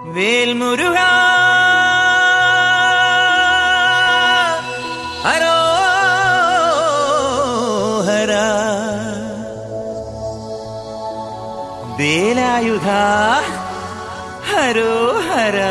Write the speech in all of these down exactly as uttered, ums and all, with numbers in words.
വേൽമുരുകാ ഹരോഹരാ വേലായുധാ ഹരോഹരാ.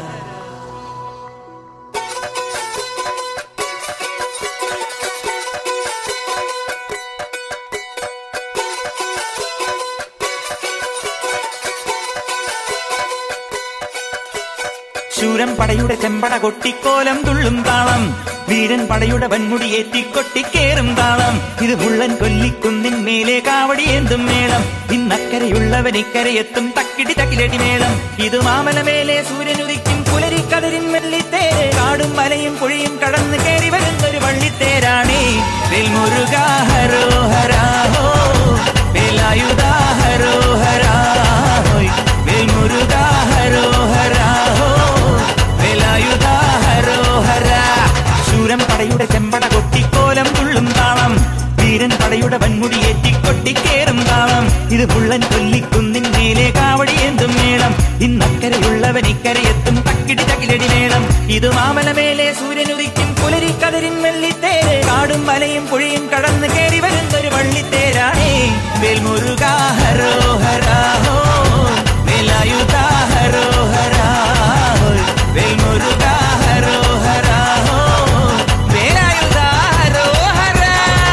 ശൂരൻ പടയുടെ ചെമ്പട കൊട്ടിക്കോലം തുള്ളും താളം, വീരൻ പടയുടെ വൻമുടിയേറ്റി കൊട്ടിക്കേറും താളം. ഇത് മുള്ളൻ കൊല്ലിക്കുന്നിൻ മേലെ കാവടിയേന്തും മേളം, ഇന്നക്കരയുള്ളവൻ ഇക്കരയെത്തും തക്കിടി തക്കിലടി മേളം. ഇത് മാമലമേലെ സൂര്യനുദിക്കും പുലരിക്കതിരിൻ വെള്ളിത്തേര്, കാടും മലയും പുഴയും കടന്ന് കയറി വരുന്നൊരു വള്ളിത്തേരാണേ. വേൽമുരുകാ ഹരോഹരാ ഹോ, വേലായുധാ ഹരോഹരാ ഹോയ്, വേൽമുരുകാ ഹരോഹരാ ഹോ, വേലായുധാ ഹരോഹരാ. ശൂരൻ പടയുടെ ചെമ്പട കൊട്ടിക്കോലം തുള്ളും താളം, വീരൻ പടയുടെ വൻമുടിയേറ്റി കൊട്ടിക്കേറും താളം. ഇത് മുള്ളൻ കൊല്ലിക്കുന്നിൻ മേലെ കാവടിയേന്തും മേളം, ഇന്നക്കരയുള്ളവൻ ഇക്കരയെത്തും തക്കിടി തകിലടി മേളം. ഇത് മാമലമേലെ സൂര്യനുദിക്കും പുലരിക്കതിരിൻ വെള്ളിത്തേര്, കാടും മലയും പുഴയും കടന്ന് കയറി വരുന്നൊരു വള്ളിത്തേരാണേ. വേൽമുരുകാ ഹരോഹരാ ഹോ, വേലായുധാ ഹരോഹരാ ഹോയ്, വേൽമുരുകാ ഹരോഹരാ ഹോ, വേലായുധാ ഹരോഹരാ.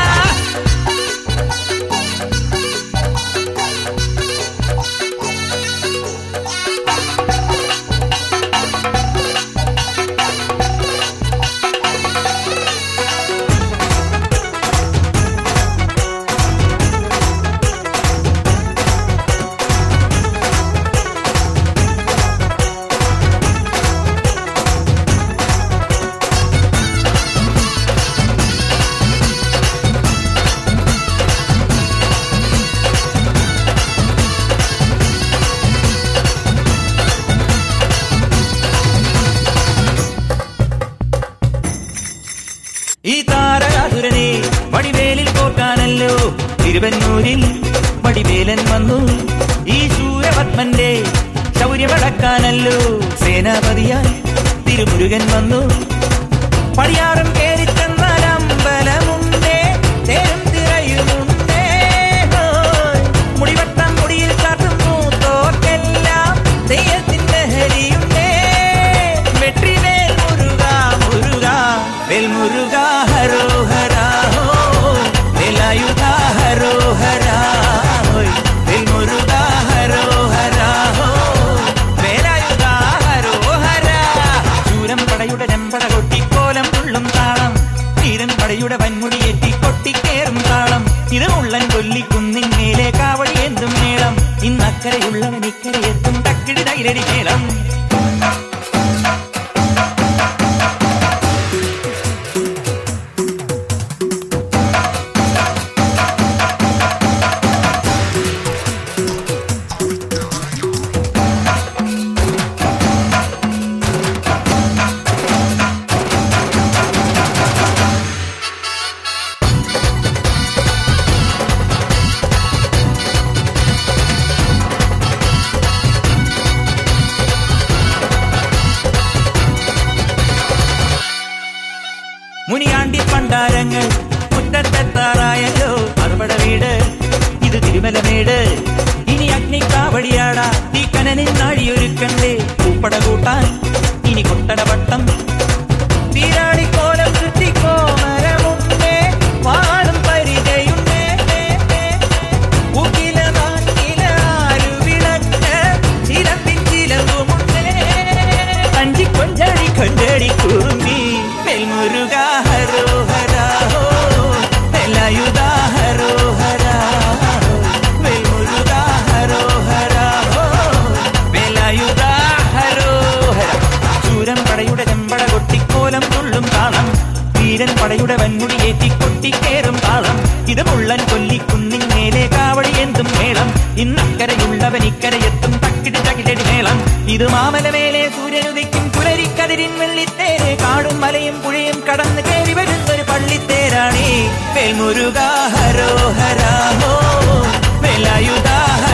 ഈ താരകാസുരനെ വടിവേലിൽ കോർക്കാനല്ലോ തിരുവന്നൂരിൽ വടിവേലൻ വന്നു. ഈ ശൂരപത്മന്റെ ശൗര്യമടക്കാനല്ലോ സേനാപതിയായി തിരുമുരുകൻ വന്നു. പടിയാറും കേറിച്ചെന്നാൽ അമ്പലമുണ്ടേ, തേരും തിറയുമുണ്ടേ, മുടിവട്ടം മുടിയിൽ കാട്ടും മൂത്തോർക്കെല്ലാം തെയ്യത്തിന്റെ ഹരിയുണ്ടേ. വെട്രിവേൽ മുരുകാ മുരുകാ, വേൽമുരുകാ ഹരോഹരാ ഹോ, വേലായുധാ ഹരോഹരാ ഹോയ്, വേൽമുരുകാ ഹരോഹരാ ഹോ, വേലായുധാ ഹരോഹരാ. ശൂരൻ പടയുടെ ചെമ്പട കൊട്ടിക്കോലം തുള്ളും താളം, വീരൻ പടയുടെ വൻമുടിയേറ്റി കൊട്ടിക്കേറും താളം. ഇത് മുള്ളൻ കൊല്ലിക്കുന്നിൻ മേലെ കാവടിയേന്തും മേളം, ഇന്നക്കരയുള്ളവൻ ഇക്കരയെത്തും തക്കിടി തകിലടി മേളം. മുനിയാണ്ടി പണ്ടാരങ്ങൾ മുറ്റത്തെത്താറായല്ലോ, അറുപട വീട് ഇത് തിരുമലമേട്. ഇനി അഗ്നിക്കാവടിയാടാ തീക്കനനിൽ നാഴിയൊരുക്കണ്ടേ, പൂപ്പട കൂട്ടാൻ ഇനി കൊട്ടടവട്ടം. വീരാളിക്കോലം ചുറ്റിക്കോ മരമുണ്ടേ, വാളും പരിചയുണ്ടേ, ൂക്കില നാക്കില ആരുവിളക്ക് ചിലമ്പിൻ ചിലമ്പുമുണ്ടേ, അഞ്ചി കൊഞ്ചടി കൊഞ്ചടി കുറുമ്പി. വേൽമുരുകാ ഹരോഹരാ ഹോ, വേലായുധാ ഹരോഹരാ ഹോ, വേൽമുരുകാ ഹരോഹരാ ഹോ, വേലായുധാ ഹരോഹരാ. ശൂരൻ പടയുടെ ചെമ്പട കൊട്ടിക്കോലം തുള്ളും താളം, വീരൻ പടയുടെ വൻമുടിയേറ്റി കൊട്ടിക്കേറും താളം. ഇത് മുള്ളൻ കൊല്ലിക്കുന്നിൻ മേലെ കാവടിയേന്തും മേളം, ഇന്നക്കരയുള്ളവൻ ഇക്കരയെത്തും തക്കിടി തകിലടി മേളം. ഇത് മാമലമേലെ സൂര്യനുദിക്കും പുലരിക്കതിരിൻ വെള്ളിത്തേര്, കാടും മലയും പുഴയും കടന്ന് കയറി വരുന്നൊരു പള്ളിത്തേരാണേ. വേൽമുരുകാ ഹരോഹരാ ഹോ, വേലായുധാ